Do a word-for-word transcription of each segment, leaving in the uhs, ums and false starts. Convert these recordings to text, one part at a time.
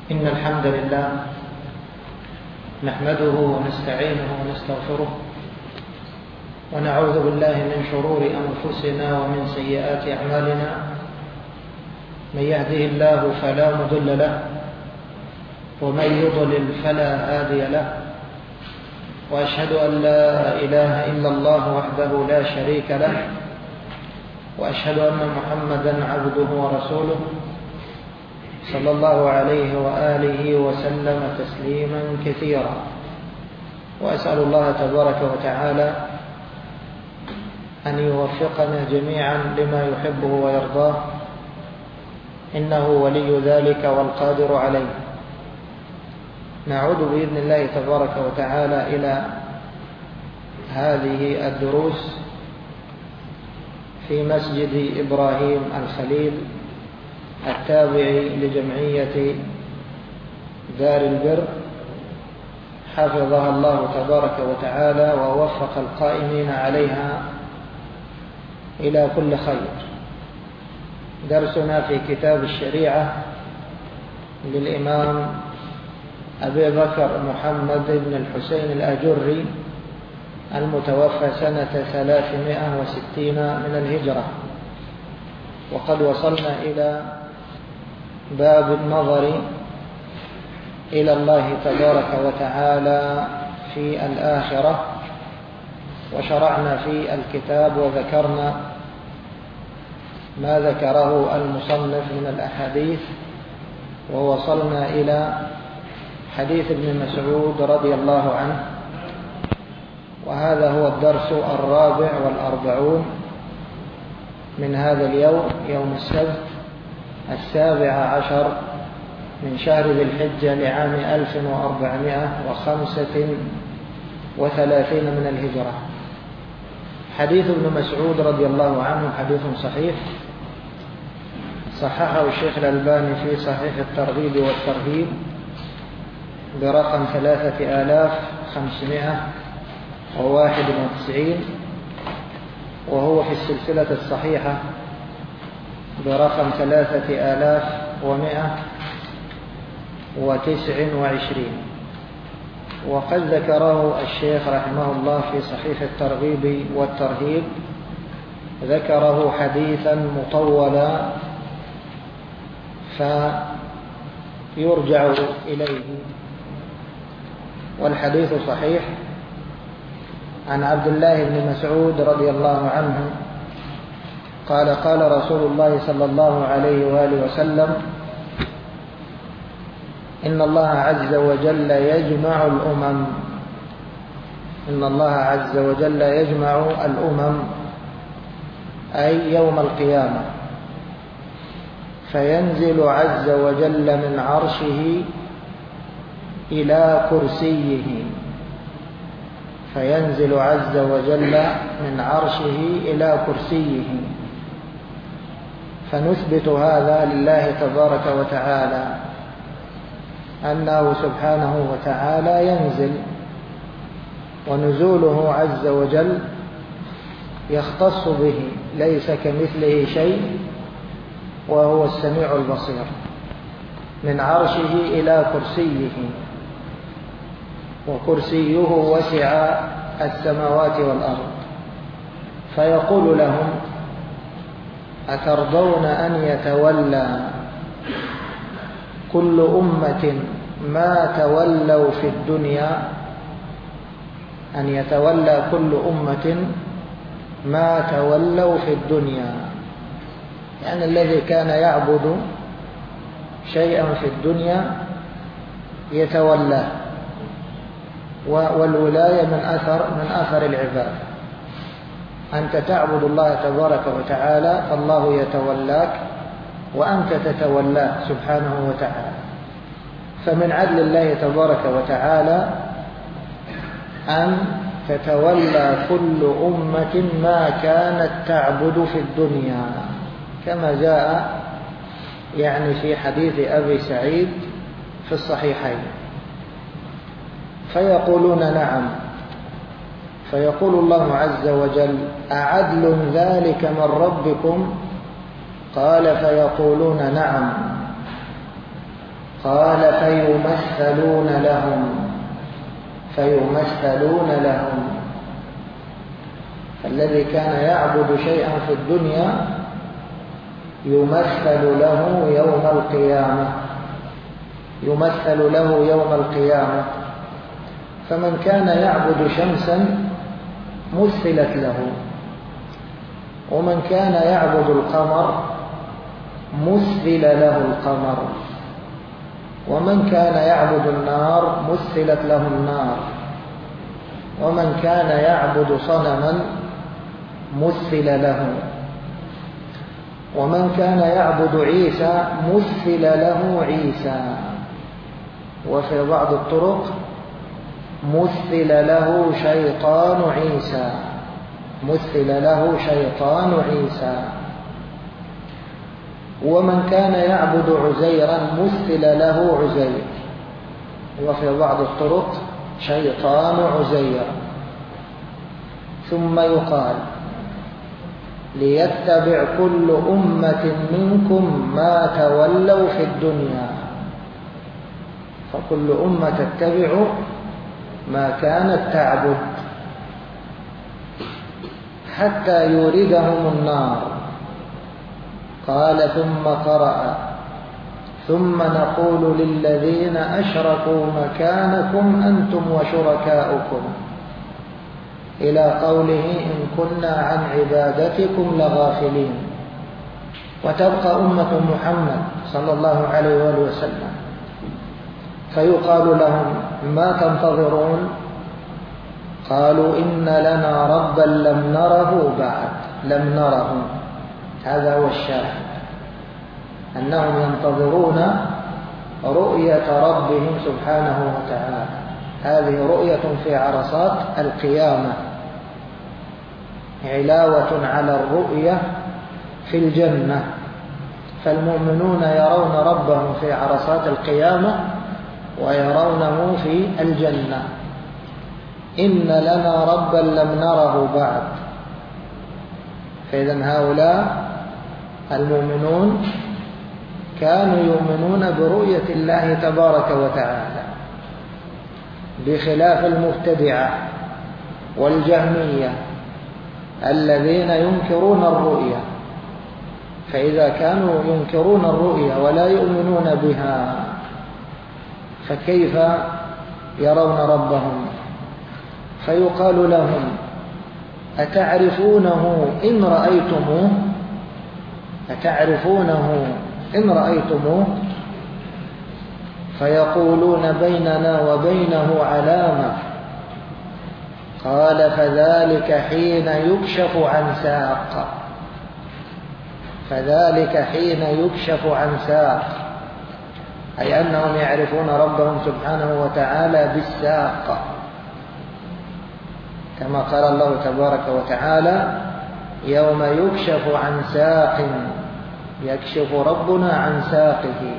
إن الحمد لله نحمده ونستعينه ونستغفره ونعوذ بالله من شرور أنفسنا ومن سيئات أعمالنا. من يهده الله فلا مضل له ومن يضلل فلا هادي له، وأشهد أن لا إله إلا الله وحده لا شريك له، وأشهد أن محمدا عبده ورسوله صلى الله عليه وآله وسلم تسليما كثيرا. وأسأل الله تبارك وتعالى أن يوفقنا جميعا لما يحبه ويرضاه، إنه ولي ذلك والقادر عليه. نعود بإذن الله تبارك وتعالى إلى هذه الدروس في مسجد إبراهيم الخليل التابع لجمعية دار البر، حفظها الله تبارك وتعالى ووفق القائمين عليها إلى كل خير. درسنا في كتاب الشريعة للإمام أبي بكر محمد بن الحسين الأجري المتوفى سنة ثلاثمائة وستين من الهجرة، وقد وصلنا إلى باب النظر إلى الله تبارك وتعالى في الآخرة، وشرعنا في الكتاب وذكرنا ما ذكره المصنف من الأحاديث، ووصلنا إلى حديث ابن مسعود رضي الله عنه، وهذا هو الدرس الرابع والأربعون من هذا اليوم، يوم السبت السابع عشر من شهر ذي الحجة لعام ألف وأربعمائة وخمسة وثلاثين من الهجرة. حديث ابن مسعود رضي الله عنه حديث صحيح، صححه الشيخ الألباني في صحيح الترغيب والترهيب برقم ثلاثة آلاف خمسمائة وواحد وتسعين، وهو في السلسلة الصحيحة برقم ثلاثة آلاف ومائة وتسع وعشرين. وقد ذكره الشيخ رحمه الله في صحيح الترغيب والترهيب، ذكره حديثا مطولا فيرجع إليه، والحديث صحيح. عن عبد الله بن مسعود رضي الله عنه قال: قال رسول الله صلى الله عليه وآله وسلم: إن الله عز وجل يجمع الأمم إن الله عز وجل يجمع الأمم أي يوم القيامة، فينزل عز وجل من عرشه إلى كرسيه فينزل عز وجل من عرشه إلى كرسيه فنثبت هذا لله تبارك وتعالى، أنه سبحانه وتعالى ينزل، ونزوله عز وجل يختص به، ليس كمثله شيء وهو السميع البصير، من عرشه إلى كرسيه، وكرسيه وسع السماوات والأرض. فيقول لهم: أترضون أن يتولى كل أمة ما تولوا في الدنيا أن يتولى كل أمة ما تولوا في الدنيا، يعني الذي كان يعبد شيئا في الدنيا يتولاه، والولاية من أثر من أثر العباد. أنت تعبد الله تبارك وتعالى فالله يتولاك وأنت تتولاه سبحانه وتعالى. فمن عدل الله تبارك وتعالى أن تتولى كل أمة ما كانت تعبد في الدنيا، كما جاء يعني في حديث أبي سعيد في الصحيحين. فيقولون: نعم. فيقول الله عز وجل: أعدل ذلك من ربكم؟ قال: فيقولون: نعم. قال فيمثلون لهم فيمثلون لهم الذي كان يعبد شيئا في الدنيا يمثل له يوم القيامة يمثل له يوم القيامة فمن كان يعبد شمسا مثلت له، ومن كان يعبد القمر مثل له القمر، ومن كان يعبد النار مثلت له النار، ومن كان يعبد صنما مثل له، ومن كان يعبد عيسى مثل له عيسى. وفي بعض الطرق مثل له شيطان عيسى مثل له شيطان عيسى. ومن كان يعبد عزيرا مثل له عزير. وفي بعض الطرق شيطان عزير. ثم يقال ليتبع كل أمة منكم ما تولوا في الدنيا، فكل أمة تتبع ما كانت تعبد حتى يوردهم النار. قال ثم قرأ ثم نقول للذين أشركوا مكانكم أنتم وشركاؤكم إلى قوله إن كنا عن عبادتكم لغافلين. وتبقى أمة محمد صلى الله عليه وآله وسلم فيقال لهم ما تنتظرون؟ قالوا إن لنا ربا لم نره بعد لم نره. هذا هو الشاهد، أنهم ينتظرون رؤية ربهم سبحانه وتعالى. هذه رؤية في عرصات القيامة، علاوة على الرؤية في الجنة. فالمؤمنون يرون ربهم في عرصات القيامة ويرونه في الجنة. إن لنا ربا لم نره بعد. فإذا هؤلاء المؤمنون كانوا يؤمنون برؤية الله تبارك وتعالى، بخلاف المبتدعة والجهمية الذين ينكرون الرؤية. فإذا كانوا ينكرون الرؤية ولا يؤمنون بها فكيف يرون ربهم؟ فيقال لهم أتعرفونه إن رأيتموه أتعرفونه إن رأيتموه فيقولون بيننا وبينه علامة. قال فذلك حين يكشف عن ساق فذلك حين يكشف عن ساق أي أنهم يعرفون ربهم سبحانه وتعالى بالساق، كما قال الله تبارك وتعالى يوم يكشف عن ساق يكشف ربنا عن ساقه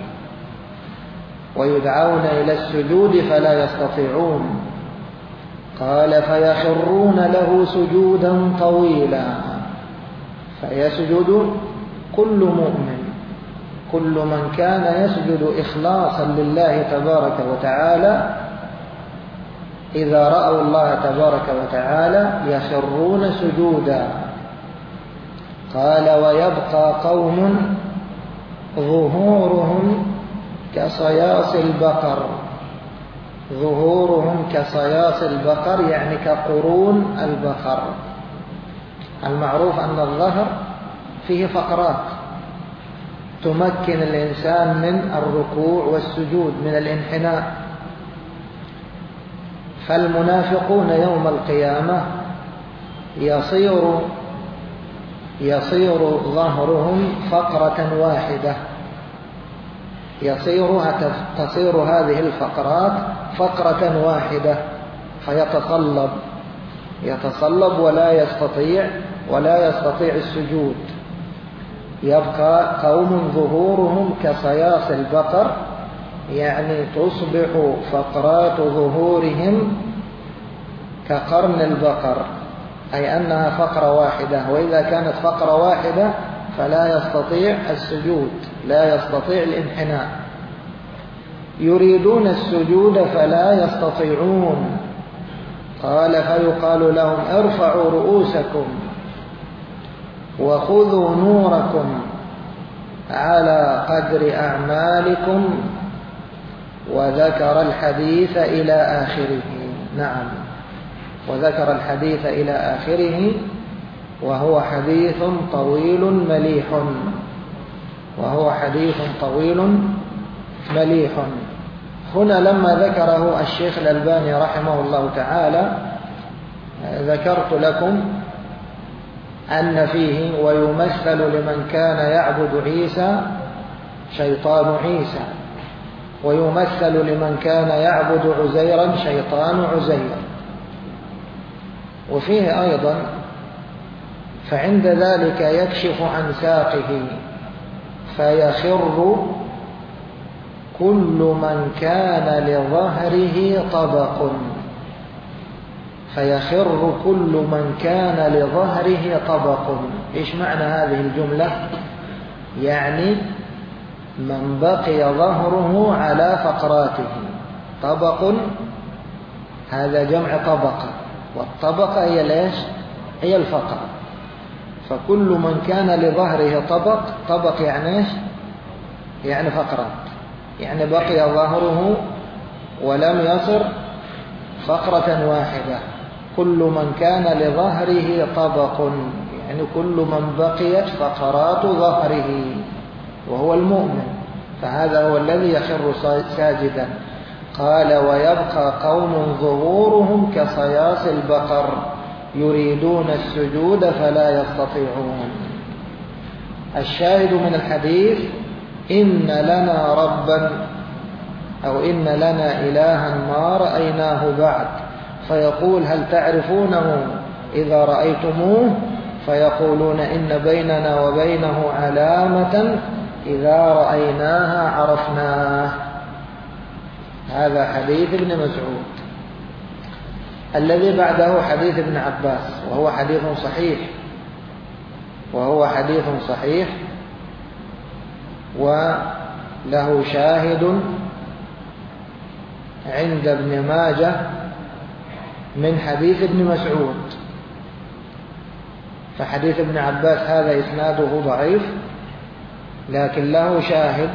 ويدعون إلى السجود فلا يستطيعون. قال فيخرون له سجودا طويلا. فيسجد كل مؤمن، كل من كان يسجد إخلاصا لله تبارك وتعالى إذا رأوا الله تبارك وتعالى يخرون سجودا. قال ويبقى قوم ظهورهم كصياص البقر. ظهورهم كصياص البقر يعني كقرون البقر. المعروف أن الظهر فيه فقرات تمكن الإنسان من الركوع والسجود، من الانحناء. فالمنافقون يوم القيامة يصير يصير ظهرهم فقرة واحدة، يصير تصير هذه الفقرات فقرة واحدة، فيتصلب يتصلب ولا يستطيع ولا يستطيع السجود. يبقى قوم ظهورهم كصياص البقر، يعني تصبح فقرات ظهورهم كقرن البقر، أي أنها فقرة واحدة. وإذا كانت فقرة واحدة فلا يستطيع السجود، لا يستطيع الانحناء. يريدون السجود فلا يستطيعون. قال فيقال لهم ارفعوا رؤوسكم وخذوا نوركم على قدر أعمالكم، وذكر الحديث إلى آخره. نعم، وذكر الحديث إلى آخره، وهو حديث طويل مليح وهو حديث طويل مليح. هنا لما ذكره الشيخ الألباني رحمه الله تعالى ذكرت لكم أن فيه ويمثل لمن كان يعبد عيسى شيطان عيسى، ويمثل لمن كان يعبد عزيرا شيطان عزير. وفيه أيضا فعند ذلك يكشف عن ساقه فيخر كل من كان لظهره طبق، فيخر كل من كان لظهره طبق. إيش معنى هذه الجملة؟ يعني من بقي ظهره على فقراته. طبق هذا جمع طبقة، والطبقة هي ليش؟ هي الفقر. فكل من كان لظهره طبق، طبق يعني ايش؟ يعني فقرات، يعني بقي ظهره ولم يصر فقرة واحدة. كل من كان لظهره طبق يعني كل من بقيت فقرات ظهره، وهو المؤمن، فهذا هو الذي يخر ساجدا. قال ويبقى قوم ظهورهم كصياص البقر يريدون السجود فلا يستطيعون. الشاهد من الحديث إن لنا ربا أو إن لنا إلها ما رأيناه بعد، فيقول هل تعرفونه إذا رأيتموه؟ فيقولون إن بيننا وبينه علامة إذا رأيناها عرفناه. هذا حديث ابن مسعود. الذي بعده حديث ابن عباس، وهو حديث صحيح وهو حديث صحيح وله شاهد عند ابن ماجه من حديث ابن مسعود. فحديث ابن عباس هذا إسناده ضعيف، لكن له شاهد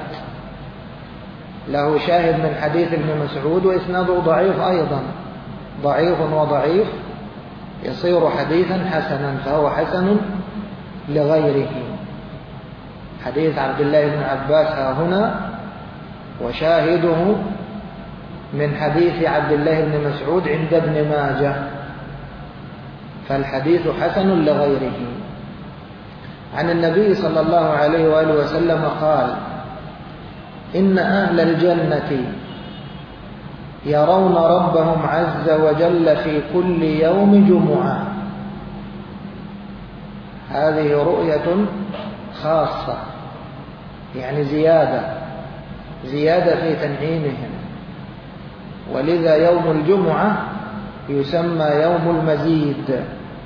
له شاهد من حديث ابن مسعود، وإسناده ضعيف أيضا، ضعيف وضعيف يصير حديثا حسنا، فهو حسن لغيره. حديث عبد الله بن عباس ها هنا، وشاهده من حديث عبد الله بن مسعود عند ابن ماجه، فالحديث حسن لغيره. عن النبي صلى الله عليه وآله وسلم قال إن أهل الجنة يرون ربهم عز وجل في كل يوم جمعة. هذه رؤية خاصة، يعني زيادة زيادة في تنعيمهم، ولذا يوم الجمعة يسمى يوم المزيد،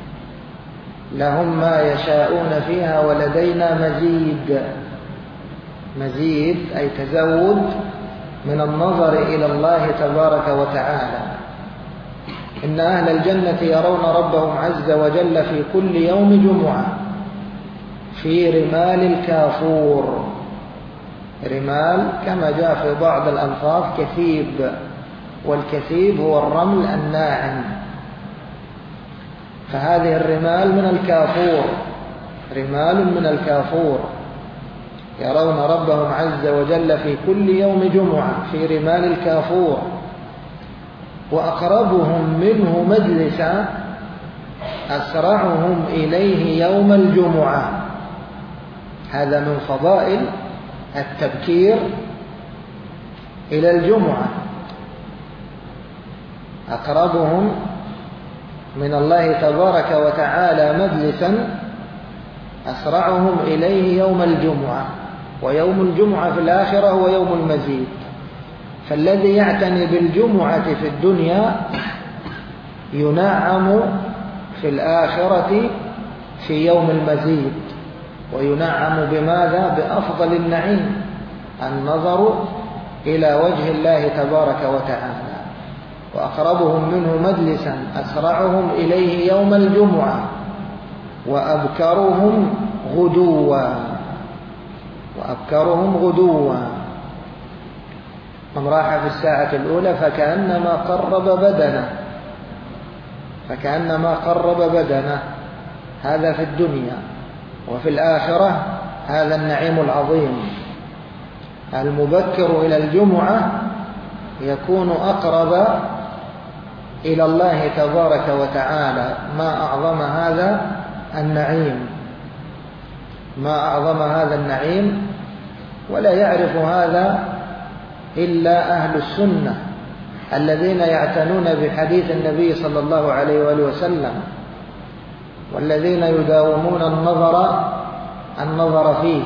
لهم ما يشاءون فيها ولدينا مزيد. مزيد أي تزود من النظر إلى الله تبارك وتعالى. إن أهل الجنة يرون ربهم عز وجل في كل يوم جمعة في رمال الكافور. رمال كما جاء في بعض الألفاظ كثيب، والكثيب هو الرمل الناعم، فهذه الرمال من الكافور، رمال من الكافور. يرون ربهم عز وجل في كل يوم جمعة في رمال الكافور، وأقربهم منه مجلسا أسرعهم إليه يوم الجمعة. هذا من فضائل التبكير إلى الجمعة. أقربهم من الله تبارك وتعالى مجلسا أسرعهم إليه يوم الجمعة. ويوم الجمعة في الآخرة هو يوم المزيد. فالذي يعتني بالجمعة في الدنيا ينعم في الآخرة في يوم المزيد، وينعم بماذا؟ بأفضل النعيم، النظر إلى وجه الله تبارك وتعالى، وأقربهم منه مجلسا أسرعهم إليه يوم الجمعة، وأبكرهم غدوا وأبكرهم غدوا من راح في الساعة الأولى فكأنما قرب بدنه فكأنما قرب بدنه هذا في الدنيا. وفي الآخرة هذا النعيم العظيم. المبكر إلى الجمعة يكون أقرب إلى الله تبارك وتعالى. ما أعظم هذا النعيم ما أعظم هذا النعيم ولا يعرف هذا إلا أهل السنة الذين يعتنون بحديث النبي صلى الله عليه وآله وسلم، والذين يداومون النظر النظر فيه.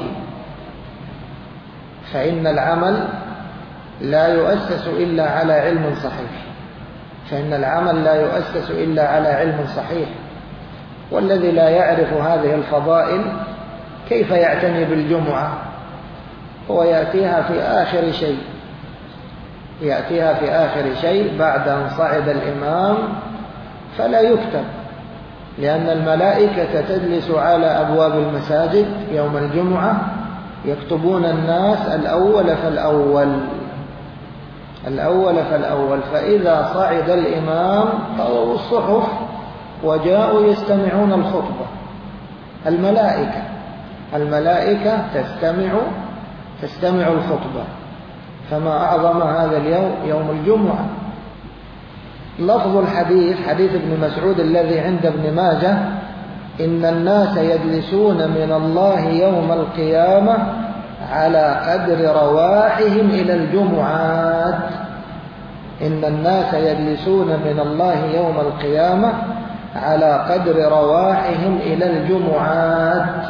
فإن العمل لا يؤسس إلا على علم صحيح فإن العمل لا يؤسس إلا على علم صحيح والذي لا يعرف هذه الفضائل كيف يعتني بالجمعة؟ هو يأتيها في آخر شيء يأتيها في آخر شيء بعد أن صعد الإمام فلا يكتب، لأن الملائكة تجلس على أبواب المساجد يوم الجمعة يكتبون الناس الأول فالأول الأول فالأول فإذا صعد الإمام طووا الصحف وجاءوا يستمعون الخطبة. الملائكة الملائكة تستمع تستمع الخطبة. فما أعظم هذا اليوم يوم الجمعة. لفظ الحديث حديث ابن مسعود الذي عند ابن ماجه: إن الناس يجلسون من الله يوم القيامة على قدر رواحهم إلى الجمعات. إن الناس يجلسون من الله يوم القيامة على قدر رواحهم إلى الجمعات.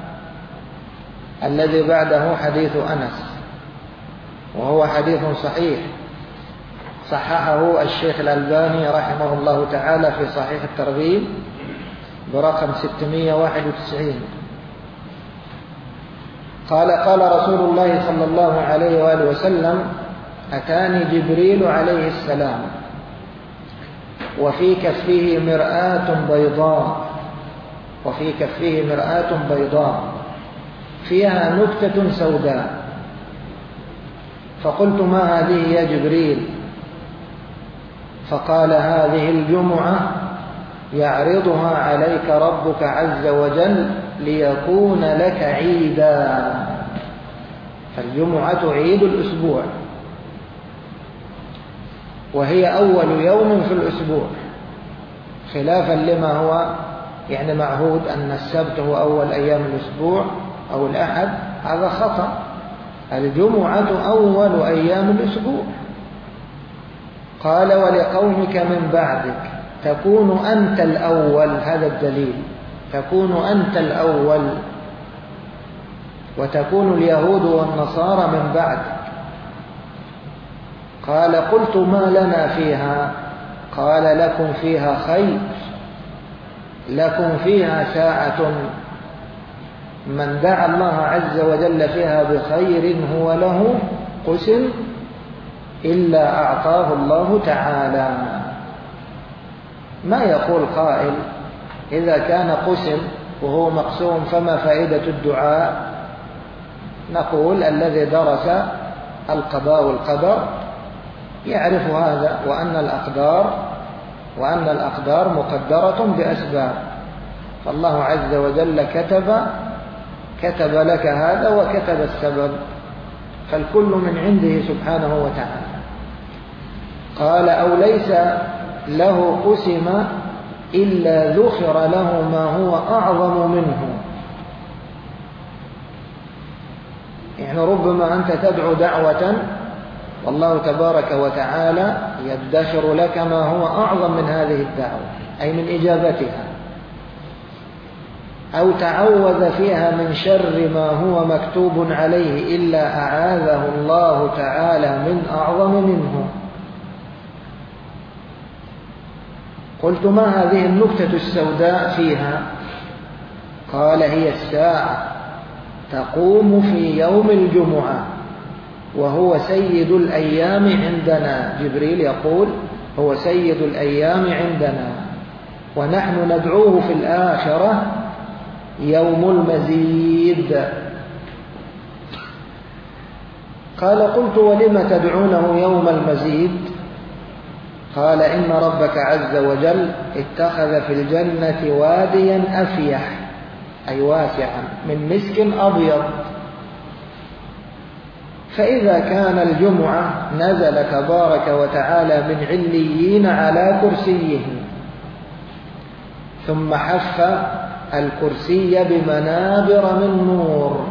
الذي بعده حديث أنس وهو حديث صحيح صححه الشيخ الألباني رحمه الله تعالى في صحيح الترغيب برقم ستمائة وواحد وتسعين. قال قال رسول الله صلى الله عليه وآله وسلم: أتاني جبريل عليه السلام وفي كفه مرآة بيضاء وفي كفه مرآة بيضاء فيها نكتة سوداء، فقلت: ما هذه يا جبريل؟ فقال: هذه الجمعة يعرضها عليك ربك عز وجل ليكون لك عيدا. فالجمعة عيد الأسبوع، وهي أول يوم في الأسبوع، خلافا لما هو يعني معهود أن السبت هو أول أيام الأسبوع أو الأحد. هذا خطأ. الجمعة أول أيام الأسبوع. قال: ولقومك من بعدك تكون أنت الأول. هذا الدليل، تكون أنت الأول وتكون اليهود والنصارى من بعدك. قال: قلت: ما لنا فيها؟ قال: لكم فيها خير، لكم فيها ساعة من دعا الله عز وجل فيها بخير هو له قسم إلا أعطاه الله تعالى. ما يقول قائل: إذا كان قسم وهو مقسوم فما فائدة الدعاء؟ نقول: الذي درس القضاء والقدر يعرف هذا، وأن الأقدار وأن الأقدار مقدرة بأسباب، فالله عز وجل كتب كتب لك هذا وكتب السبب، فالكل من عنده سبحانه وتعالى. قال: أو ليس له قسم إلا ذخر له ما هو أعظم منه. يعني ربما أنت تدعو دعوة والله تبارك وتعالى يدخر لك ما هو أعظم من هذه الدعوة، أي من إجابتها، أو تعوذ فيها من شر ما هو مكتوب عليه إلا أعاذه الله تعالى من أعظم منه. قلت: ما هذه النكتة السوداء فيها؟ قال: هي الساعة تقوم في يوم الجمعة وهو سيد الأيام عندنا. جبريل يقول هو سيد الأيام عندنا، ونحن ندعوه في الآخرة يوم المزيد. قال قلت ولم تدعونه يوم المزيد؟ قال إن ربك عز وجل اتخذ في الجنة واديا أفيح، أي واسعا، من مسك أبيض، فإذا كان الجمعة نزل تبارك وتعالى من عليين على كرسيه، ثم حف الكرسي بمنابر من نور.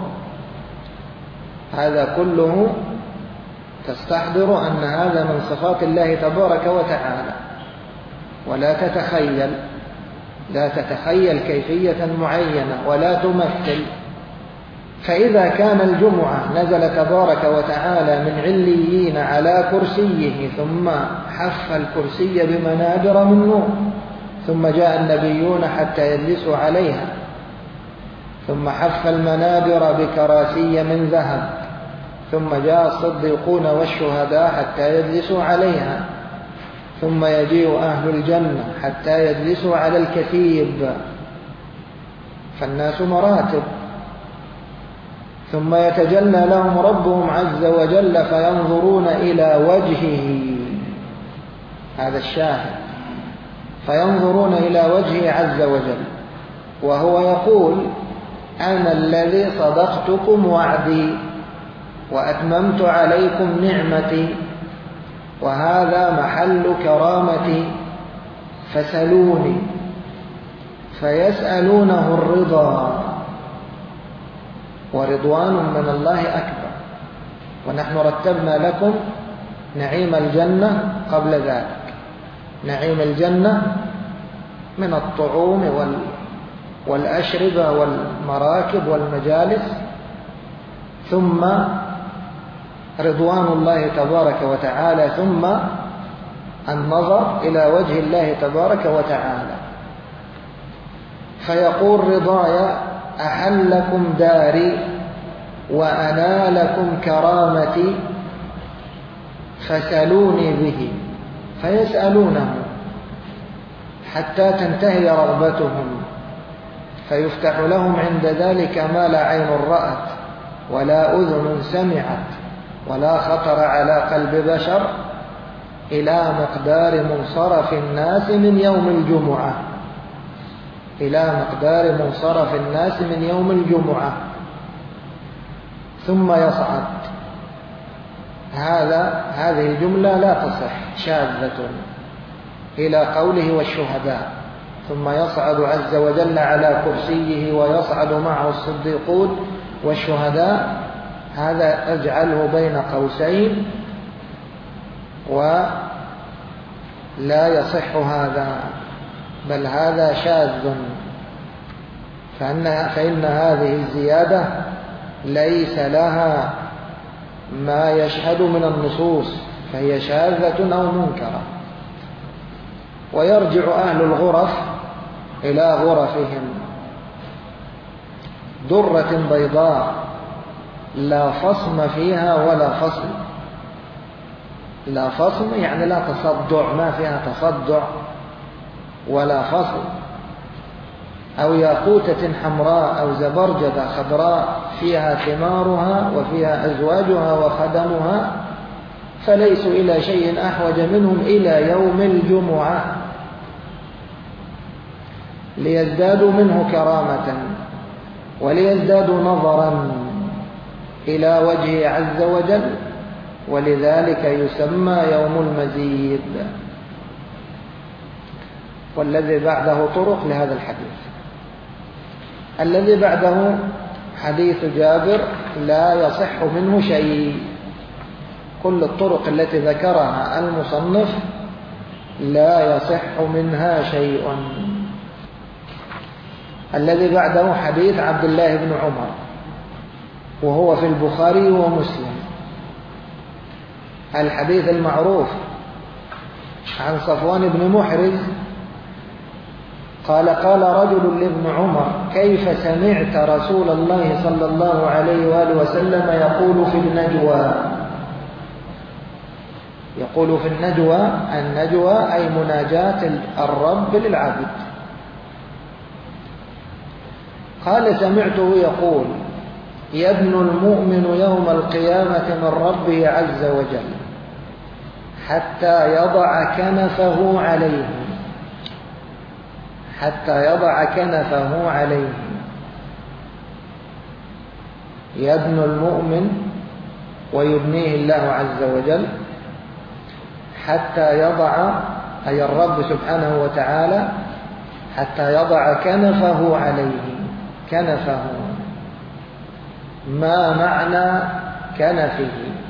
هذا كله تستحضر أن هذا من صفات الله تبارك وتعالى، ولا تتخيل لا تتخيل كيفية معينة ولا تمثل. فإذا كان الجمعة نزل تبارك وتعالى من عليين على كرسيه، ثم حف الكرسي بمنابر من نور، ثم جاء النبيون حتى يجلسوا عليها، ثم حف المنابر بكراسي من ذهب، ثم جاء الصديقون والشهداء حتى يجلسوا عليها، ثم يجيء أهل الجنة حتى يجلسوا على الكثيب، فالناس مراتب. ثم يتجلى لهم ربهم عز وجل فينظرون إلى وجهه، هذا الشاهد، فينظرون إلى وجهه عز وجل وهو يقول أنا الذي صدقتكم وعدي وأتممت عليكم نعمتي، وهذا محل كرامتي، فسلوني. فيسألونه الرضا، ورضوان من الله أكبر. ونحن رتبنا لكم نعيم الجنة قبل ذلك. نعيم الجنة من الطعوم والأشربة والمراكب والمجالس، ثم رضوان الله تبارك وتعالى، ثم النظر إلى وجه الله تبارك وتعالى. فيقول رضايا أحلكم داري وأنالكم كرامتي فسلوني به. فيسألونه حتى تنتهي رغبتهم، فيفتح لهم عند ذلك ما لا عين رأت ولا أذن سمعت ولا خطر على قلب بشر، إلى مقدار منصرف الناس من يوم الجمعة إلى مقدار منصرف الناس من يوم الجمعة ثم يصعد. هذا هذه الجملة لا تصح، شاذة، إلى قوله والشهداء. ثم يصعد عز وجل على كرسيه ويصعد معه الصديقون والشهداء، هذا أجعله بين قوسين ولا يصح هذا، بل هذا شاذ. فإن, فإن هذه الزيادة ليس لها ما يشهد من النصوص، فهي شاذة أو منكرة. ويرجع أهل الغرف إلى غرفهم، درة بيضاء لا فصم فيها ولا فصل. لا فصم يعني لا تصدع، ما فيها تصدع ولا فصل. أو ياقوتة حمراء أو زبرجدة خضراء فيها ثمارها وفيها أزواجها وخدمها، فليسوا إلى شيء أحوج منهم إلى يوم الجمعة، ليزدادوا منه كرامة وليزدادوا نظرا إلى وجهه عز وجل، ولذلك يسمى يوم المزيد. والذي بعده طرق لهذا الحديث. الذي بعده حديث جابر لا يصح منه شيء، كل الطرق التي ذكرها المصنف لا يصح منها شيء. الذي بعده حديث عبد الله بن عمر، وهو في البخاري ومسلم، الحديث المعروف عن صفوان بن محرز قال قال رجل لابن عمر كيف سمعت رسول الله صلى الله عليه وآله وسلم يقول في النجوى؟ يقول في النجوى: النجوى أي مناجاة الرب للعبد. قال: سمعته يقول: يبنو المؤمن يوم القيامة من ربه عز وجل حتى يضع كنفه عليه حتى يضع كنفه عليه. يبنو المؤمن ويبنيه الله عز وجل حتى يضع، أي الرب سبحانه وتعالى، حتى يضع كنفه عليه. كنفه، ما معنى كنفه؟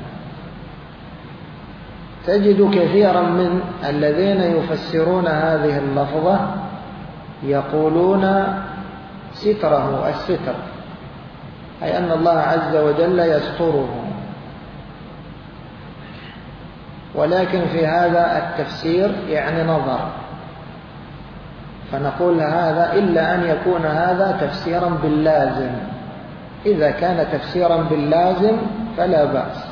تجد كثيرا من الذين يفسرون هذه اللفظة يقولون ستره، الستر، أي أن الله عز وجل يستره. ولكن في هذا التفسير يعني نظر، فنقول هذا إلا أن يكون هذا تفسيرا باللازم. إذا كان تفسيرا باللازم فلا بأس،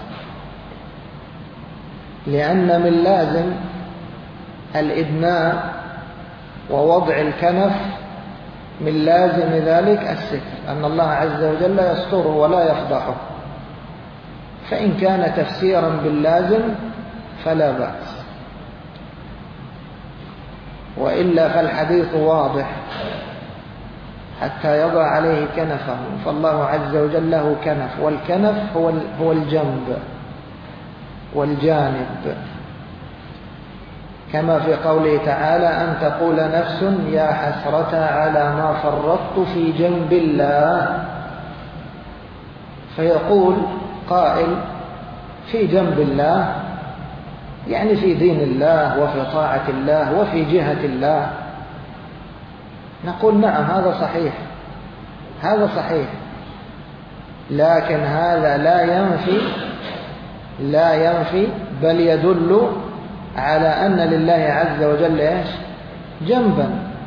لأن من لازم الإدناء ووضع الكنف، من لازم ذلك الستر، أن الله عز وجل يستره ولا يفضحه. فإن كان تفسيرا باللازم فلا بأس، وإلا فالحديث واضح: حتى يضع عليه كنفه. فالله عز وجل له كنف، والكنف هو هو الجنب والجانب، كما في قوله تعالى: أن تقول نفس يا حسرة على ما فرطت في جنب الله. فيقول قائل: في جنب الله يعني في دين الله وفي طاعة الله وفي جهة الله. نقول نعم، هذا صحيح، هذا صحيح، لكن هذا لا ينفي لا ينفي بل يدل على أن لله عز وجل إيش؟ جنبا.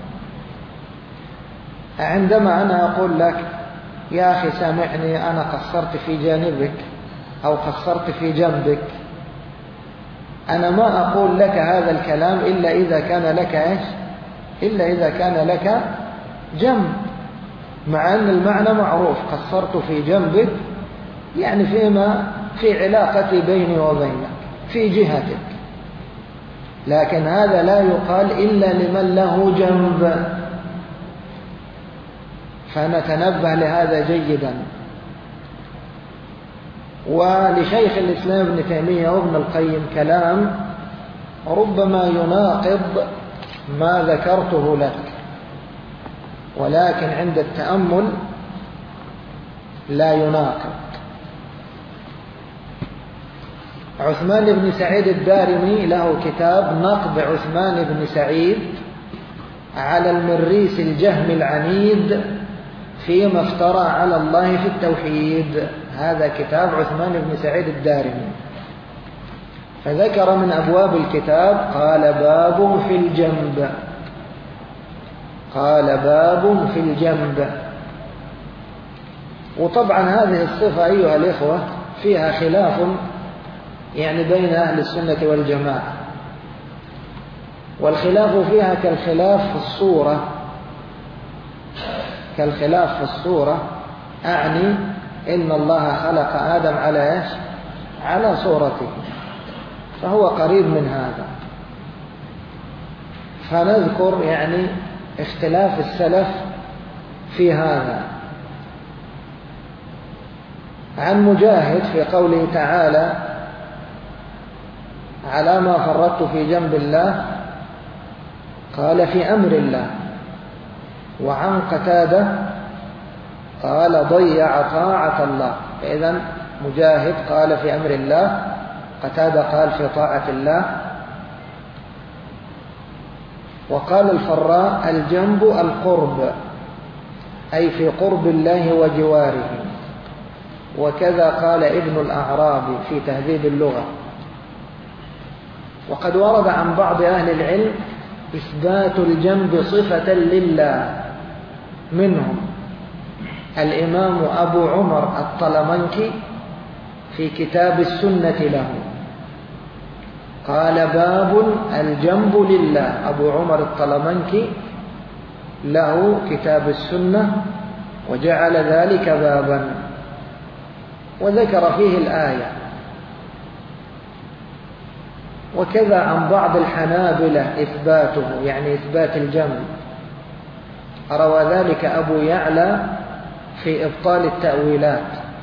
عندما أنا أقول لك: يا أخي سامحني، أنا قصرت في جانبك أو قصرت في جنبك، أنا ما أقول لك هذا الكلام إلا إذا كان لك إيش؟ إلا إذا كان لك جنب، مع أن المعنى معروف: قصرت في جنبك يعني فيما في علاقتي بيني وبينك، في جهتك. لكن هذا لا يقال إلا لمن له جنب، فنتنبه لهذا جيدا. ولشيخ الإسلام ابن تيمية وابن القيم كلام ربما يناقض ما ذكرته لك، ولكن عند التأمل لا يناقض. عثمان بن سعيد الدارمي له كتاب نقد عثمان بن سعيد على المريس الجهم العنيد فيما افترى على الله في التوحيد. هذا كتاب عثمان بن سعيد الدارمي. فذكر من أبواب الكتاب قال: باب في الجنب، قال باب في الجنب. وطبعا هذه الصفة أيها الإخوة فيها خلاف يعني بين أهل السنة والجماعة، والخلاف فيها كالخلاف في الصورة، كالخلاف في الصورة، أعني إن الله خلق آدم على إيش؟ على صورته، فهو قريب من هذا. فنذكر يعني اختلاف السلف في هذا. عن مجاهد في قوله تعالى: على ما فرطت في جنب الله، قال: في أمر الله. وعن قتادة قال: ضيع طاعة الله. فإذن مجاهد قال في أمر الله، قتادة قال في طاعة الله. وقال الفراء: الجنب القرب، أي في قرب الله وجواره. وكذا قال ابن الأعرابي في تهذيب اللغة. وقد ورد عن بعض أهل العلم إثبات الجنب صفة لله، منهم الإمام أبو عمر الطلمنكي في كتاب السنة له، قال باب الجنب لله. أبو عمر الطلمنكي له كتاب السنة وجعل ذلك بابا وذكر فيه الآية. وكذا عن بعض الحنابلة إثباته، يعني إثبات الجنب، روى ذلك أبو يعلى في إبطال التأويلات.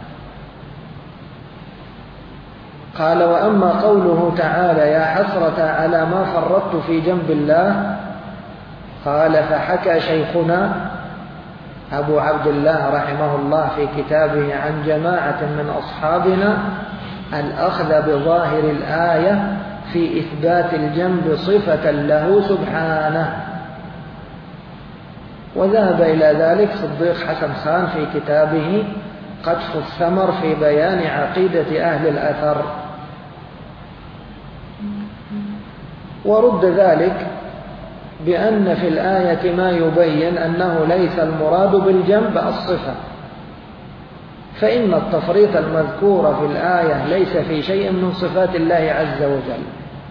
قال: وأما قوله تعالى: يا حسرة على ما فرطت في جنب الله، قال: فحكى شيخنا أبو عبد الله رحمه الله في كتابه عن جماعة من أصحابنا الأخذ بظاهر الآية في إثبات الجنب صفة له سبحانه. وذهب إلى ذلك صديق حسن خان في كتابه قطف الثمر في بيان عقيدة أهل الأثر. ورد ذلك بأن في الآية ما يبين أنه ليس المراد بالجنب الصفة، فإن التفريط المذكور في الآية ليس في شيء من صفات الله عز وجل.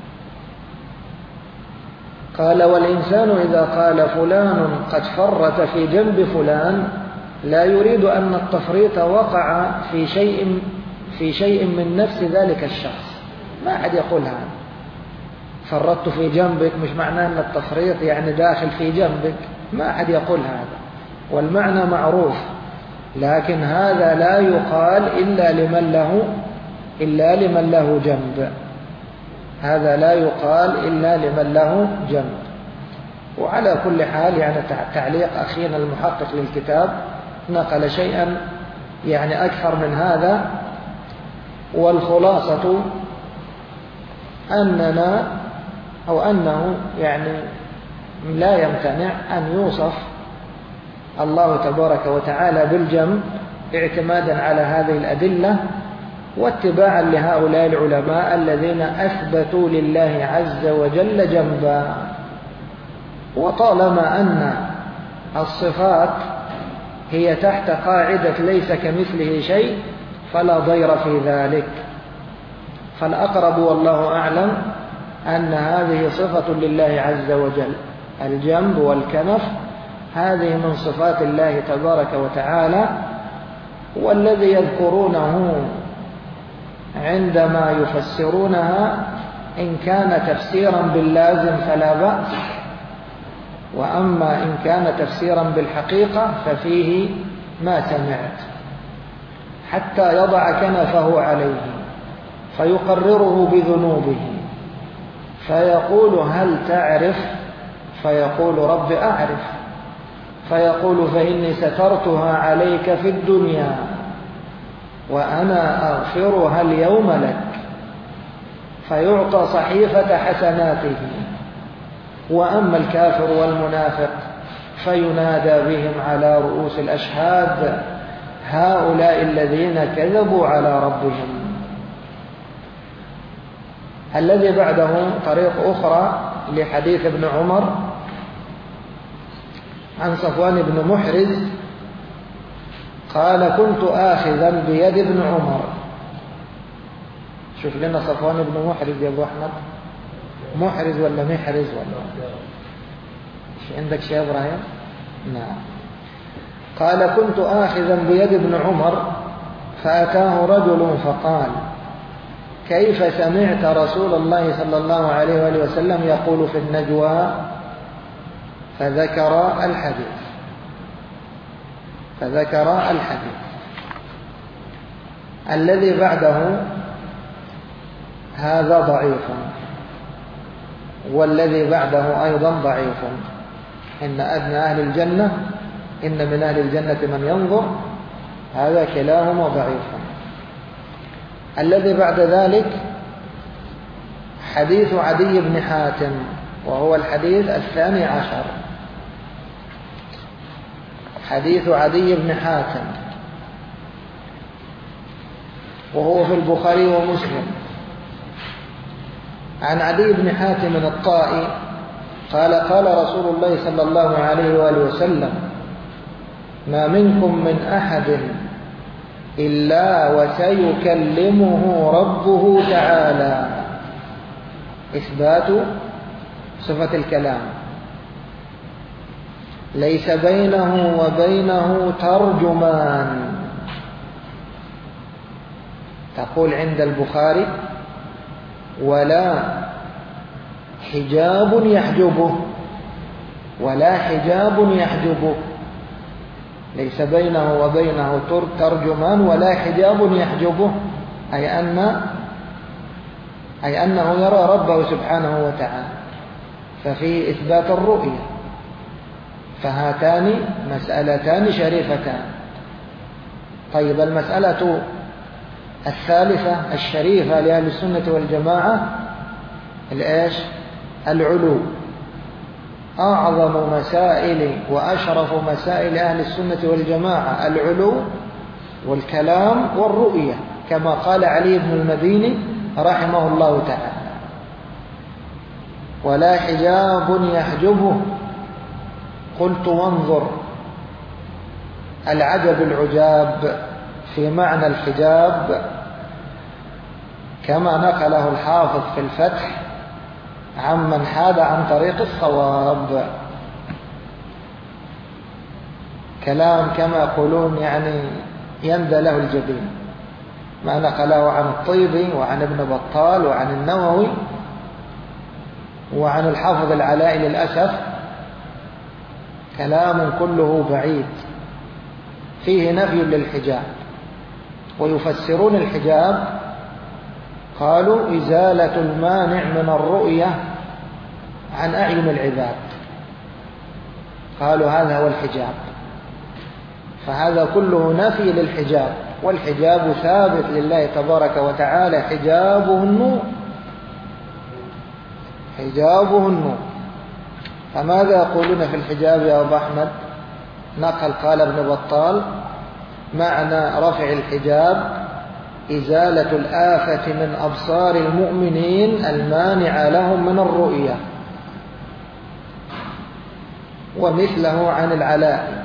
قال: والإنسان إذا قال فلان قد فرط في جنب فلان لا يريد أن التفريط وقع في شيء في شيء من نفس ذلك الشخص. ما أحد يقول هذا، فرطت في جنبك مش معناه أن التفريط يعني داخل في جنبك، ما أحد يقول هذا، والمعنى معروف، لكن هذا لا يقال إلا لمن له إلا لمن له جنب، هذا لا يقال إلا لمن له جنب. وعلى كل حال يعني تعليق أخينا المحقق للكتاب نقل شيئا يعني أكثر من هذا، والخلاصة أننا أو أنه يعني لا يمتنع أن يوصف الله تبارك وتعالى بالجنب اعتمادا على هذه الأدلة واتباعا لهؤلاء العلماء الذين أثبتوا لله عز وجل جنبا. وطالما أن الصفات هي تحت قاعدة ليس كمثله شيء فلا ضير في ذلك، فالأقرب والله أعلم أن هذه صفة لله عز وجل، الجنب والكنف هذه من صفات الله تبارك وتعالى، والذي يذكرونه عندما يفسرونها إن كان تفسيرا باللازم فلا بأس، وأما إن كان تفسيرا بالحقيقة ففيه ما سمعت، حتى يضع كنفه عليه فيقرره بذنوبه فيقول: هل تعرف؟ فيقول: رب أعرف. فيقول: فإني سترتها عليك في الدنيا وأنا أغفرها اليوم لك. فيعطى صحيفة حسناته. وأما الكافر والمنافق فينادى بهم على رؤوس الأشهاد: هؤلاء الذين كذبوا على ربهم. الذي بعده طريق أخرى لحديث ابن عمر عن صفوان بن محرز قال: كنت آخذا بيد ابن عمر. شوف لنا صفوان بن محرز يا أبو أحمد، محرز ولا محرز ولا شو عندك شيء إبراهيم؟ نعم. قال: كنت آخذا بيد ابن عمر فأتاه رجل فقال: كيف سمعت رسول الله صلى الله عليه وآله وسلم يقول في النجوى؟ فذكر الحديث فذكر الحديث الذي بعده هذا ضعيف، والذي بعده أيضا ضعيف. إن أدنى أهل الجنة إن من أهل الجنة من ينظر، هذا كلاهما ضعيف. الذي بعد ذلك حديث عدي بن حاتم، وهو الحديث الثاني عشر، حديث عدي بن حاتم، وهو في البخاري ومسلم. عن عدي بن حاتم الطائي قال: قال رسول الله صلى الله عليه وآله وسلم: ما منكم من أحد إلا وسيكلمه ربه تعالى إثبات صفة الكلام. ليس بينه وبينه ترجمان. تقول عند البخاري ولا حجاب يحجبه، ولا حجاب يحجبه، ليس بينه وبينه ترجمان ولا حجاب يحجبه، أي أن أي أنه يرى ربه سبحانه وتعالى، ففيه إثبات الرؤية. فهاتان مسألتان شريفتان. طيب المسألة الثالثة الشريفة لأهل السنة والجماعة الإيش؟ العلو. أعظم مسائل وأشرف مسائل أهل السنة والجماعة العلو والكلام والرؤية، كما قال علي بن المديني رحمه الله تعالى: ولا حجاب يحجبه. قلت وانظر العجب العجاب في معنى الحجاب كما نقله الحافظ في الفتح عمن حاد عن طريق الصواب. كلام كما يقولون يعني يندى له الجبين، ما نقله عن الطيبي وعن ابن بطال وعن النووي وعن الحافظ العلائي للأسف كلام كله بعيد فيه نفي للحجاب. ويفسرون الحجاب قالوا إزالة المانع من الرؤية عن أعين العباد، قالوا هذا هو الحجاب. فهذا كله نفي للحجاب، والحجاب ثابت لله تبارك وتعالى، حجابه النور، حجابه النور. فماذا يقولون في الحجاب يا أبو أحمد؟ نقل قال ابن بطال: معنى رفع الحجاب إزالة الآفة من أبصار المؤمنين المانعة لهم من الرؤية. ومثله عن العلاء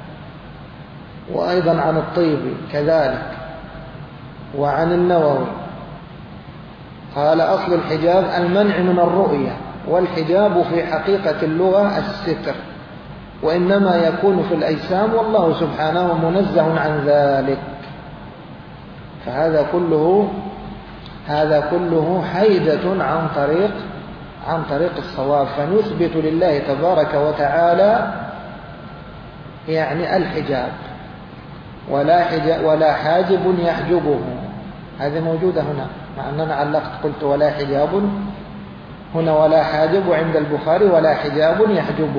وأيضا عن الطيبي كذلك وعن النووي. قال: أصل الحجاب المنع من الرؤية، والحجاب في حقيقة اللغة الستر، وإنما يكون في الأجسام والله سبحانه منزه عن ذلك. فهذا كله هذا كله حيدة عن طريق عن طريق الصواب. فنثبت لله تبارك وتعالى يعني الحجاب، ولا حجاب ولا حاجب يحجبه. هذه موجودة هنا، مع أننا علقت قلت ولا حجاب هنا ولا حاجب، وعند البخاري ولا حجاب يحجبه.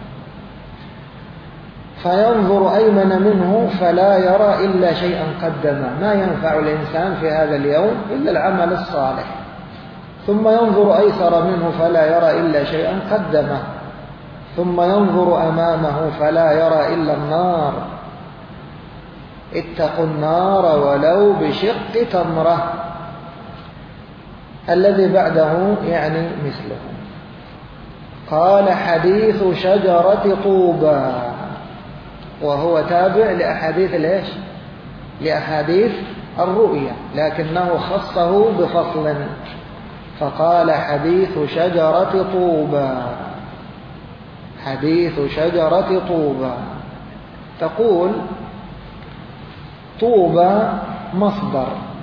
فينظر أيمن منه فلا يرى إلا شيئا قدمه. ما ينفع الإنسان في هذا اليوم إلا العمل الصالح. ثم ينظر أيسر منه فلا يرى إلا شيئا قدمه. ثم ينظر أمامه فلا يرى إلا النار. اتقوا النار ولو بشق تمرة. الذي بعده يعني مثله. قال: حديث شجرة طوبى، وهو تابع لأحاديث الإيش؟ لأحاديث الرؤية، لكنه خصه بفصل فقال: حديث شجرة طوبى. حديث شجرة طوبى. تقول طوبى مصدر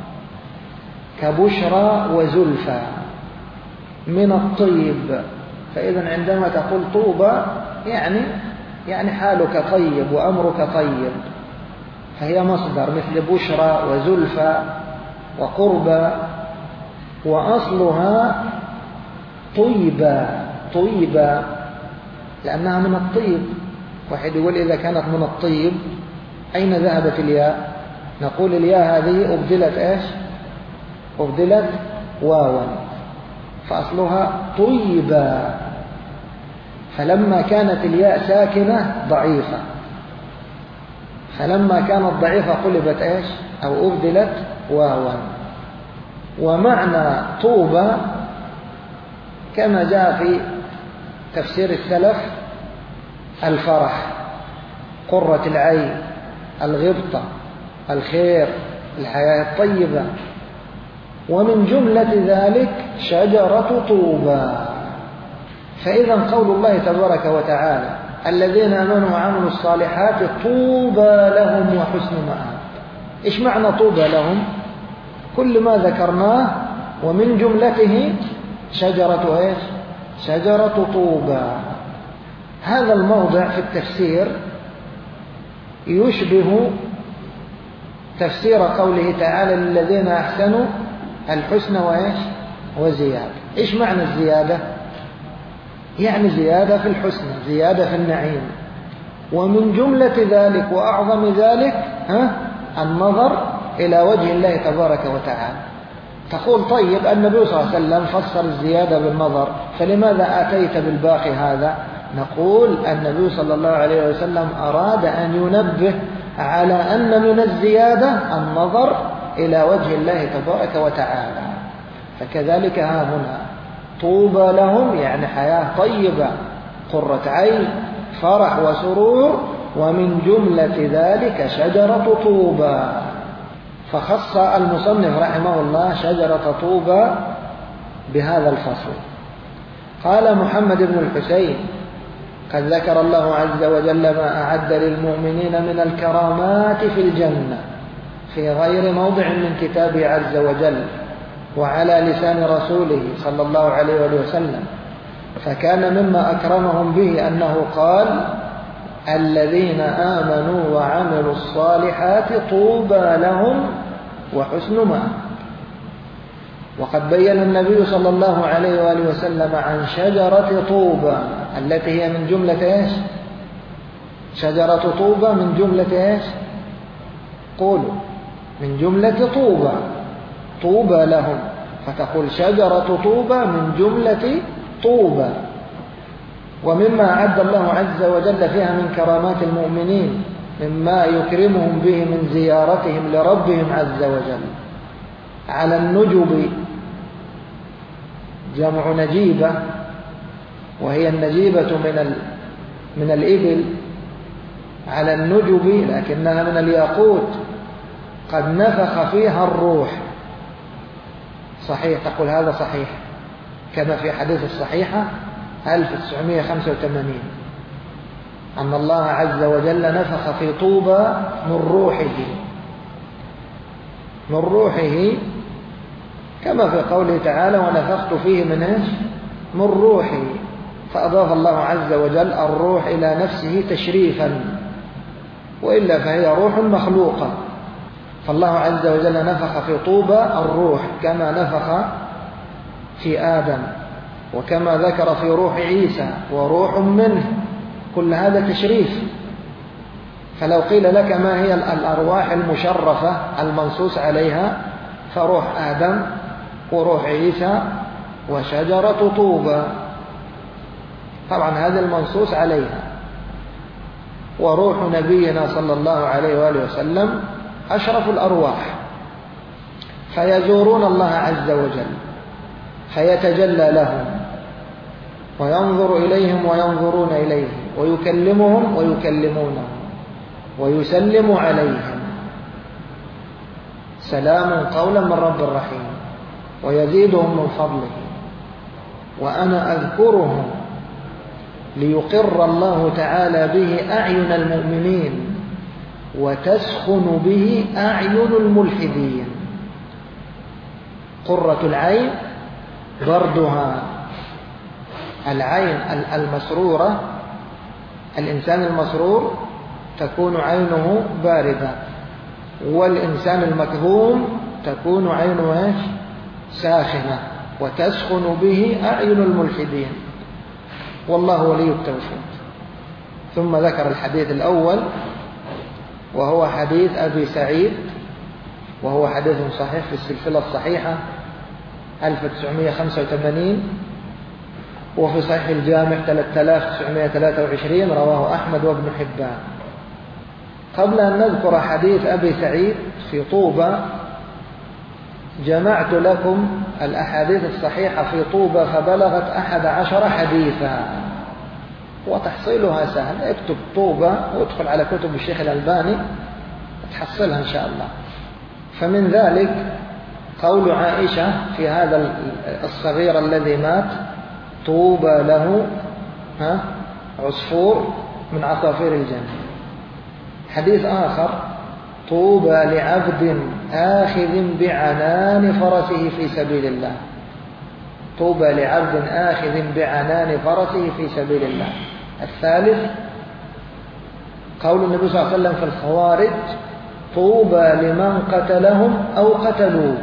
كبشرى وزلفى من الطيب، فإذا عندما تقول طوبى يعني يعني حالك طيب وأمرك طيب، فهي مصدر مثل بشرى وزلفى وقربى، وأصلها طيبة طيبة لأنها من الطيب. واحد يقول إذا كانت من الطيب أين ذهبت الياء؟ نقول الياء هذه أبدلت إيش؟ أبدلت واوا، فأصلها طيبة. فلما كانت الياء ساكنة ضعيفة، فلما كانت ضعيفة قلبت إيش؟ أو أبدلت واوا. ومعنى طوبى كما جاء في تفسير السلف الفرح، قرة العين، الغبطة، الخير، الحياة الطيبة. ومن جملة ذلك شجرة طوبى. فإذا قول الله تبارك وتعالى الذين آمنوا وعملوا الصالحات طوبى لهم وحسن مآب. إيش معنى طوبى لهم؟ كل ما ذكرناه ومن جملته شجرة إيش؟ شجرة طوبى. هذا الموضع في التفسير يشبه تفسير قوله تعالى للذين أحسنوا الحسنى وإيش؟ وزيادة. إيش معنى الزيادة؟ يعني زيادة في الحسنى، زيادة في النعيم. ومن جملة ذلك وأعظم ذلك ها النظر إلى وجه الله تبارك وتعالى. تقول طيب النبي صلى الله عليه وسلم فسر الزيادة بالنظر، فلماذا أتيت بالباقي هذا؟ نقول النبي صلى الله عليه وسلم أراد أن ينبه على أن من الزيادة النظر إلى وجه الله تبارك وتعالى. فكذلك ها هنا طوبى لهم يعني حياة طيبة، قرة عين، فرح وسرور، ومن جملة ذلك شجرة طوبى. فخص المصنف رحمه الله شجرة طوبى بهذا الفصل. قال محمد بن الحسين قد ذكر الله عز وجل ما أعد للمؤمنين من الكرامات في الجنة في غير موضع من كتابه عز وجل وعلى لسان رسوله صلى الله عليه وسلم. فكان مما أكرمهم به أنه قال الذين آمنوا وعملوا الصالحات طوبى لهم وحسن مآب. وقد بين النبي صلى الله عليه وآله وسلم عن شجرة طوبى التي هي من جملة إيش؟ شجرة طوبى من جملة إيش؟ قولوا من جملة طوبى، طوبى لهم. فتقول شجرة طوبى من جملة طوبى. ومما أعد الله عز وجل فيها من كرامات المؤمنين مما يكرمهم به من زيارتهم لربهم عز وجل على النجب، جمع نجيبة، وهي النجيبة من ال... من الإبل، على النجب لكنها من الياقوت قد نفخ فيها الروح. صحيح، تقول هذا صحيح كما في حديث الصحيحة ألف وتسعمائة وخمسة وثمانين أن الله عز وجل نفخ في طوبى من روحه، من روحه كما في قوله تعالى ونفخت فيه من إيش؟ من روحه. فأضاف الله عز وجل الروح إلى نفسه تشريفا، وإلا فهي روح مخلوقة. فالله عز وجل نفخ في طوبى الروح كما نفخ في آدم، وكما ذكر في روح عيسى وروح منه، كل هذا تشريف. فلو قيل لك ما هي الأرواح المشرفة المنصوص عليها فروح آدم وروح عيسى وشجرة طوبى، طبعا هذا المنصوص عليها. وروح نبينا صلى الله عليه وآله وسلم أشرف الأرواح، فيزورون الله عز وجل فيتجلى لهم وينظر إليهم وينظرون إليه ويكلمهم ويكلمونهم ويسلم عليهم سلام قولا من رب رحيم ويزيدهم من فضله. وأنا أذكرهم ليقر الله تعالى به أعين المؤمنين وتسخن به أعين الملحدين. قرة العين بردها، العين المسرورة، الإنسان المسرور تكون عينه باردة، والإنسان المكظوم تكون عينه ساخنة، وتسخن به أعين الملحدين، والله ولي التوفيق. ثم ذكر الحديث الأول وهو حديث أبي سعيد، وهو حديث صحيح في السلسلة الصحيحة ألف وتسعمائة وخمسة وثمانين، وفي صحيح الجامع ثلاثة آلاف وتسعمائة وثلاثة وعشرين، رواه أحمد وابن حبان. قبل أن نذكر حديث أبي سعيد في طوبى جمعت لكم الأحاديث الصحيحة في طوبى فبلغت أحد عشر حديثا، وتحصيلها سهل. اكتب طوبى وادخل على كتب الشيخ الألباني تحصلها إن شاء الله. فمن ذلك قول عائشة في هذا الصغير الذي مات: طوبى له ها عصفور من عصافير الجنة. حديث آخر: طوبى لعبد آخذ بعنان فرسه في سبيل الله. طوبى لعبد آخذ بعنان فرسه في سبيل الله. الثالث قول النبي صلى الله عليه وسلم في الخوارج: طوبى لمن قتلهم أو قتلوه.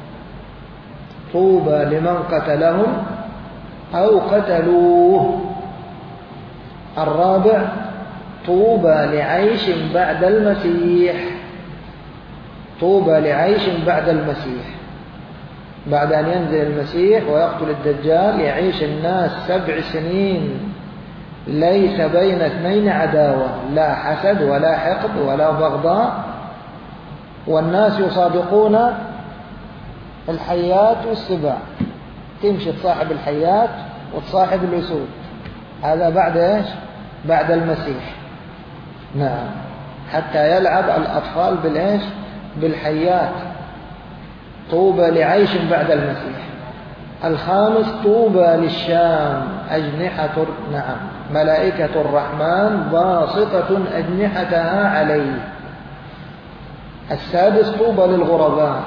طوبى لمن قتلهم أو قتلوه. الرابع: طوبى لعيش بعد المسيح. طوبى لعيش بعد المسيح، بعد أن ينزل المسيح ويقتل الدجال يعيش الناس سبع سنين ليس بين اثنين عداوة، لا حسد ولا حقد ولا بغضاء، والناس يصادقون الحيات والسباع. تمشي تصاحب الحيات وتصاحب الأسود. هذا بعد إيش؟ بعد المسيح. نعم، حتى يلعب الأطفال بالإيش؟ بالحيات. طوبى لعيش بعد المسيح. الخامس: طوبى للشام أجنحة نعم ملائكة الرحمن باسطة أجنحتها عليه. السادس: طوبى للغرباء.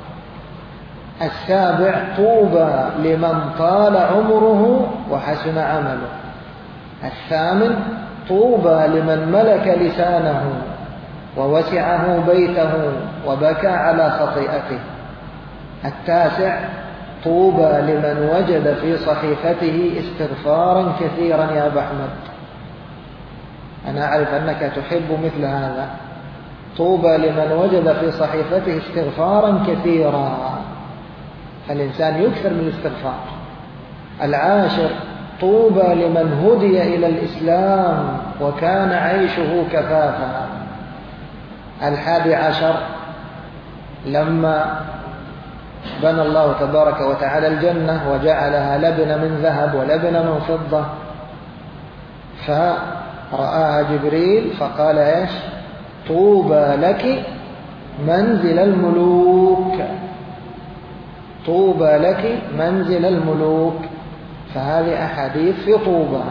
السابع: طوبى لمن طال عمره وحسن عمله. الثامن: طوبى لمن ملك لسانه ووسعه بيته وبكى على خطيئته. التاسع: طوبى لمن وجد في صحيفته استغفارا كثيرا. يا أبا أحمد، أنا أعرف أنك تحب مثل هذا. طوبى لمن وجد في صحيفته استغفارا كثيرا، فالإنسان يكثر من الاستغفار. العاشر: طوبى لمن هدي إلى الإسلام وكان عيشه كفافا. الحادي عشر: لما بنى الله تبارك وتعالى الجنة وجعلها لبنة من ذهب ولبنة من فضة، فرآها جبريل فقال إيش؟ طوبى لك منزل الملوك. طوبى لك منزل الملوك. فهذه أحاديث في طوبى.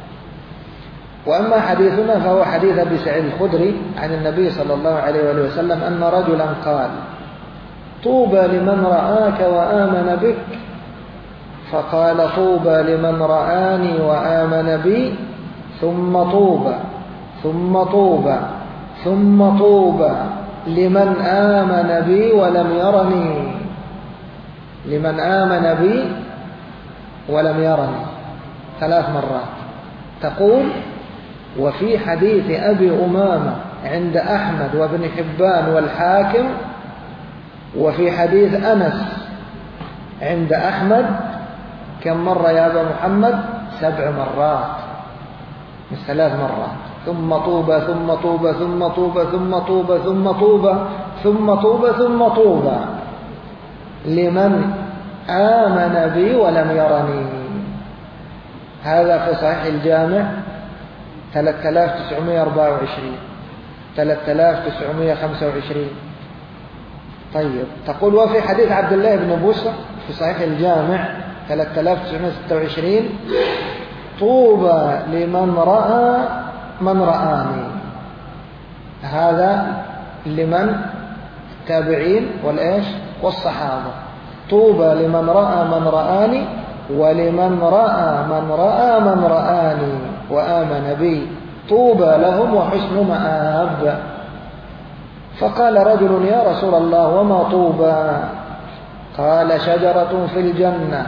وأما حديثنا فهو حديث أبي سعيد الخدري عن النبي صلى الله عليه وآله وسلم أن رجلا قال: طوبى لمن رآك وآمن بك. فقال: طوبى لمن رآني وآمن بي، ثم طوبى ثم طوبى ثم طوبى لمن آمن بي ولم يرني. لمن آمن بي ولم يرني ثلاث مرات. تقول: وفي حديث أبي أمامة عند أحمد وابن حبان والحاكم، وفي حديث أنس عند أحمد كم مرة يا أبا محمد؟ سبع مرات، مش ثلاث مرات. ثم طوبى ثم طوبى ثم طوبى ثم طوبى ثم طوبى ثم طوبى ثم طوبى لمن آمن بي ولم يرني. هذا في صحيح الجامع ثلاثة آلاف وتسعمائة وأربعة وعشرين ثلاثة آلاف وتسعمائة وخمسة وعشرين. طيب، تقول: وفي حديث عبد الله بن بسر في صحيح الجامع ثلاثة آلاف وتسعمائة وستة وعشرين: طوبى لمن رأى من رآني. هذا لمن؟ التابعين والإيش؟ والصحابة. طوبى لمن رأى من رآني ولمن رأى من رأى من رآني وآمن بي، طوبى لهم وحسن مآب. فقال رجل: يا رسول الله، وما طوبى؟ قال: شجرة في الجنة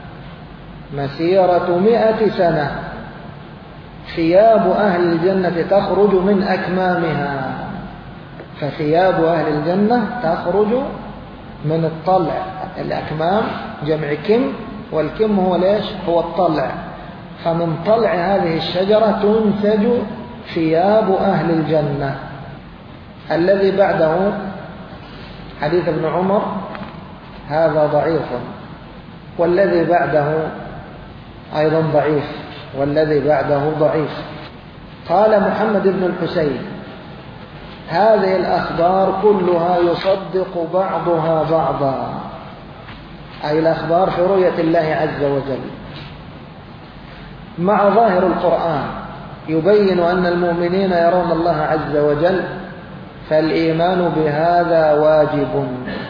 مسيرة مئة سنة، ثياب أهل الجنة تخرج من أكمامها. فثياب أهل الجنة تخرج من الطلع. الأكمام جمع كم، والكم هو ليش؟ هو الطلع. فمن طلع هذه الشجرة تنتج ثياب أهل الجنة. الذي بعده حديث ابن عمر هذا ضعيف، والذي بعده أيضا ضعيف، والذي بعده ضعيف. قال محمد بن الحسين: هذه الأخبار كلها يصدق بعضها بعضا. أي الأخبار في رؤية الله عز وجل، مع ظاهر القرآن يبين أن المؤمنين يرون الله عز وجل، فالإيمان بهذا واجب.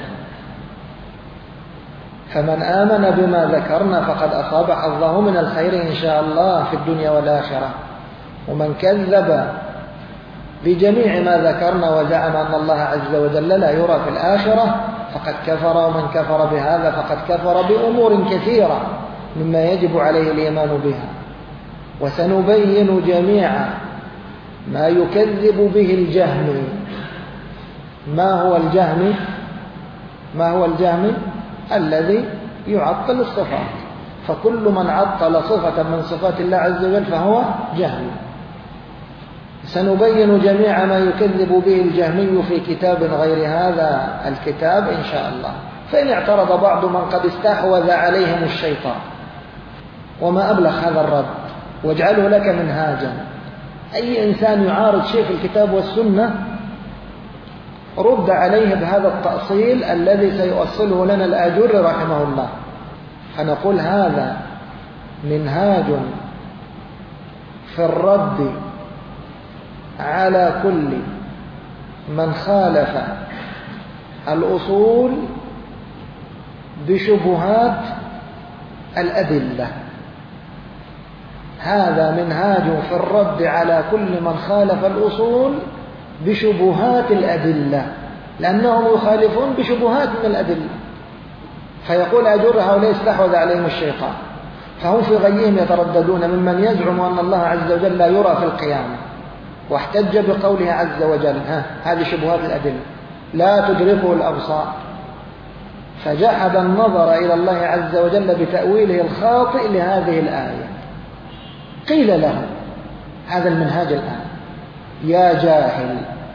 فمن آمن بما ذكرنا فقد أصاب حظه من الخير إن شاء الله في الدنيا والآخرة. ومن كذب بجميع ما ذكرنا وزعم أن الله عز وجل لا يرى في الآخرة فقد كفر، ومن كفر بهذا فقد كفر بأمور كثيرة مما يجب عليه الإيمان بها. وسنبين جميعا ما يكذب به الجهمي. ما هو الجهمي؟ ما هو الجهمي؟ الذي يعطل الصفات، فكل من عطل صفة من صفات الله عز وجل فهو جهمي. سنبين جميع ما يكذب به الجهمي في كتاب غير هذا الكتاب إن شاء الله. فإن اعترض بعض من قد استحوذ عليهم الشيطان، وما أبلغ هذا الرد، واجعله لك منهاجا. أي إنسان يعارض شيء في الكتاب والسنة رد عليه بهذا التأصيل الذي سيؤصله لنا الآجر رحمه الله. فنقول هذا منهاج في الرد على كل من خالف الأصول بشبهات الأدلة. هذا منهاج في الرد على كل من خالف الأصول بشبهات الأدلة، لأنهم يخالفون بشبهات من الأدلة. فيقول أجر هؤلاء استحوذ عليهم الشيطان، فهم في غيهم يترددون ممن يزعم أن الله عز وجل لا يرى في القيامة، واحتج بقوله عز وجل ها هذه شبهات الأدلة لا تدركه الأبصار، فجحد النظر إلى الله عز وجل بتأويله الخاطئ لهذه الآية. قيل له هذا المنهاج الآن: يا جاهل،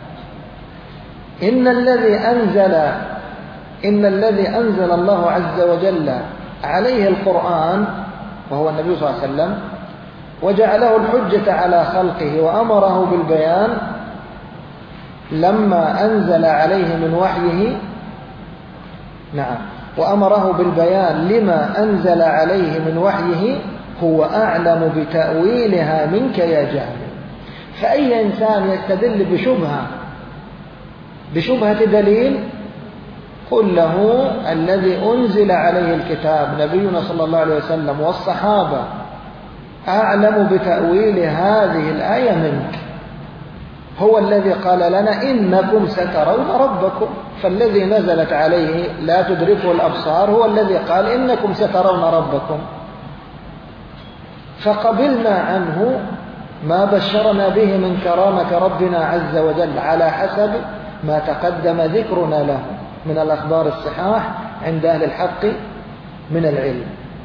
إن الذي أنزل إن الذي أنزل الله عز وجل عليه القرآن وهو النبي صلى الله عليه وسلم، وجعله الحجة على خلقه وأمره بالبيان لما أنزل عليه من وحيه، نعم، وأمره بالبيان لما أنزل عليه من وحيه، هو أعلم بتأويلها منك يا جاهل. فأي إنسان يستدل بشبهة بشبهة دليل قل له الذي أنزل عليه الكتاب نبينا صلى الله عليه وسلم والصحابة أعلم بتأويل هذه الآية منك، هو الذي قال لنا إنكم سترون ربكم، فالذي نزلت عليه لا تدركه الأبصار هو الذي قال إنكم سترون ربكم، فقبلنا عنه ما بشرنا به من كرامة ربنا عز وجل على حسب ما تقدم ذكرنا له من الأخبار الصحاح عند أهل الحق من العلم.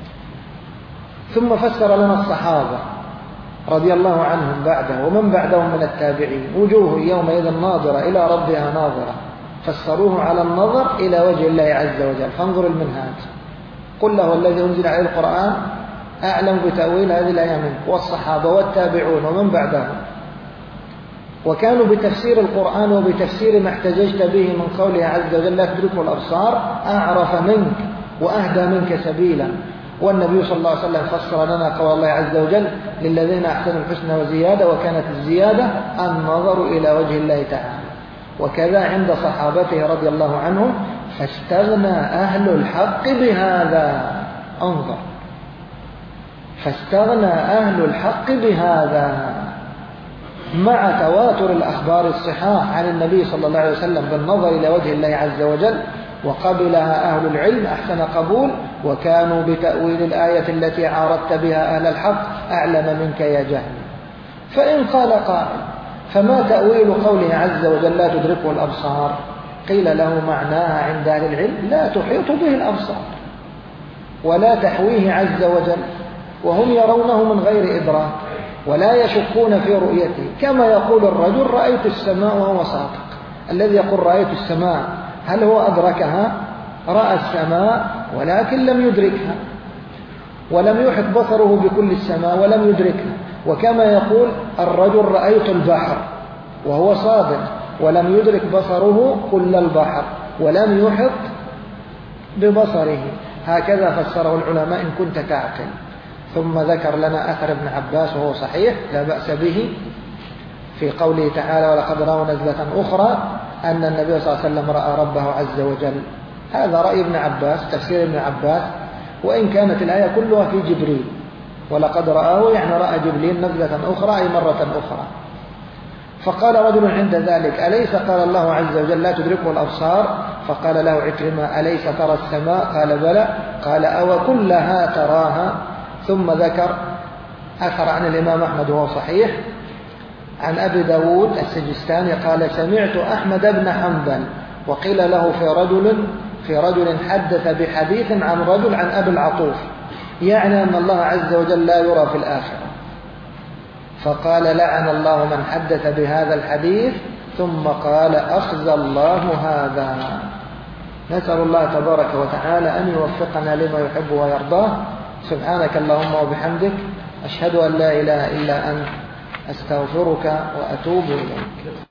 ثم فسر لنا الصحابة رضي الله عنهم بعده ومن بعدهم من التابعين: وجوه يومئذ ناظرة إلى ربها ناظرة، فسروه على النظر إلى وجه الله عز وجل. فانظر المنهاج: قل له الذي أنزل عليه القرآن أعلم بتأويل هذه الآية منك، والصحابة والتابعون ومن بعدهم، وكانوا بتفسير القرآن وبتفسير ما احتججت به من قوله عز وجل لا تدركه الأبصار أعرف منك وأهدى منك سبيلا. والنبي صلى الله عليه وسلم فسر لنا قول الله عز وجل للذين أحسنوا الحسنى وزيادة، وكانت الزيادة النظر إلى وجه الله تعالى. وكذا عند صحابته رضي الله عنهم، فاستغنى أهل الحق بهذا. انظر، فاستغنى أهل الحق بهذا مع تواتر الأخبار الصحاح عن النبي صلى الله عليه وسلم بالنظر إلى وجه الله عز وجل، وقبلها أهل العلم أحسن قبول، وكانوا بتأويل الآية التي عارضت بها أهل الحق أعلم منك يا جهل. فإن قال قائل: فما تأويل قوله عز وجل لا تدركه الأبصار؟ قيل له معناها عند أهل العلم لا تحيط به الأبصار ولا تحويه عز وجل، وهم يرونه من غير إدراك ولا يشكون في رؤيته، كما يقول الرجل رأيت السماء وهو صادق. الذي يقول رأيت السماء هل هو أدركها؟ رأى السماء ولكن لم يدركها، ولم يحط بصره بكل السماء ولم يدركها. وكما يقول الرجل رأيت البحر وهو صادق ولم يدرك بصره كل البحر ولم يحط ببصره. هكذا فسره العلماء إن كنت تعقل. ثم ذكر لنا أثر ابن عباس وهو صحيح لا بأس به في قوله تعالى ولقد رأوا نزلة أخرى أن النبي صلى الله عليه وسلم رأى ربه عز وجل. هذا رأي ابن عباس، تفسير ابن عباس، وإن كانت الآية كلها في جبريل، ولقد رآه يعني رأى جبريل نزلة أخرى أي مرة أخرى. فقال رجل عند ذلك أليس قال الله عز وجل لا تدركه الأبصار؟ فقال له عكرمة أليس ترى السماء؟ قال بلى. قال أو كلها تراها؟ ثم ذكر أثر عن الإمام أحمد وهو صحيح عن أبي داود السجستاني قال سمعت أحمد بن حنبل وقيل له في رجل في رجل حدث بحديث عن رجل عن أبي العطوف، يعني أن الله عز وجل لا يرى في الآخرة، فقال لعن الله من حدث بهذا الحديث، ثم قال أخزى الله هذا. نسأل الله تبارك وتعالى أن يوفقنا لما يحب ويرضاه. سبحانك اللهم وبحمدك أشهد أن لا إله إلا أنت أستغفرك وأتوب إليك.